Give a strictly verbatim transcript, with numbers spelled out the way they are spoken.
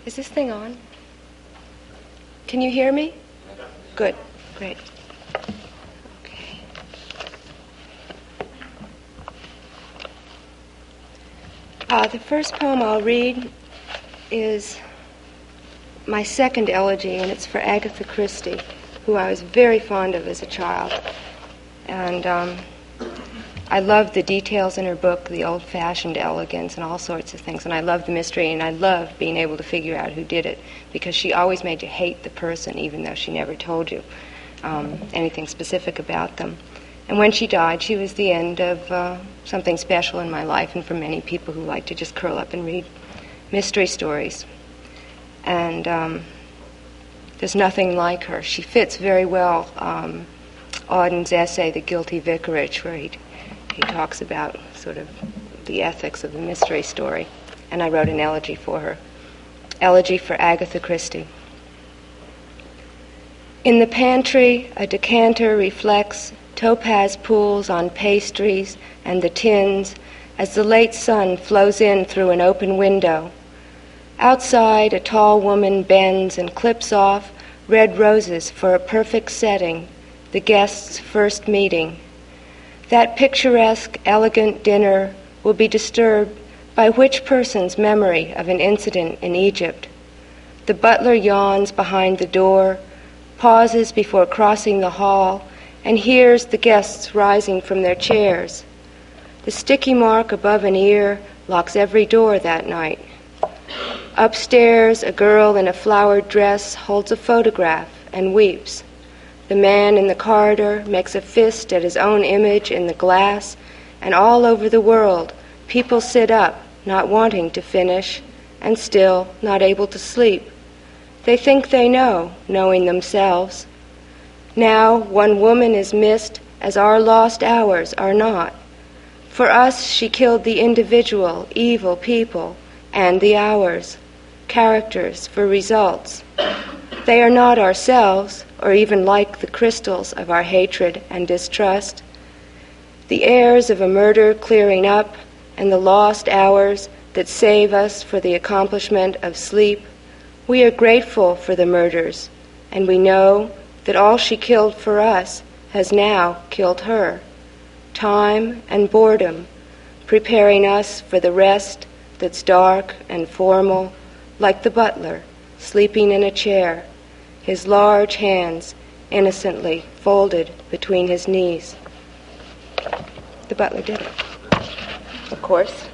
Is this thing on? Can you hear me? Good. Great. Okay. Uh, the first poem I'll read is my second elegy, and it's for Agatha Christie, who I was very fond of as a child. And um, I love the details in her book, the old-fashioned elegance and all sorts of things. And I love the mystery, and I love being able to figure out who did it, because she always made you hate the person, even though she never told you um, anything specific about them. And when she died, she was the end of uh, something special in my life, and for many people who like to just curl up and read mystery stories. And um, there's nothing like her. She fits very well um, Auden's essay, The Guilty Vicarage, where he he talks about sort of the ethics of the mystery story. And I wrote an elegy for her. Elegy for Agatha Christie. In the pantry, a decanter reflects topaz pools on pastries and the tins as the late sun flows in through an open window. Outside, a tall woman bends and clips off red roses for a perfect setting, the guests' first meeting. That picturesque, elegant dinner will be disturbed by which person's memory of an incident in Egypt? The butler yawns behind the door, pauses before crossing the hall, and hears the guests rising from their chairs. The sticky mark above an ear locks every door that night. Upstairs, a girl in a flowered dress holds a photograph and weeps. The man in the corridor makes a fist at his own image in the glass, and all over the world, people sit up, not wanting to finish, and still not able to sleep. They think they know, knowing themselves. Now one woman is missed as our lost hours are not. For us she killed the individual, evil people, and the hours, characters for results. They are not ourselves, or even like the crystals of our hatred and distrust. The airs of a murder clearing up, and the lost hours that save us for the accomplishment of sleep. We are grateful for the murders, and we know that all she killed for us has now killed her. Time and boredom, preparing us for the rest that's dark and formal, like the butler sleeping in a chair, his large hands innocently folded between his knees. The butler did it, of course.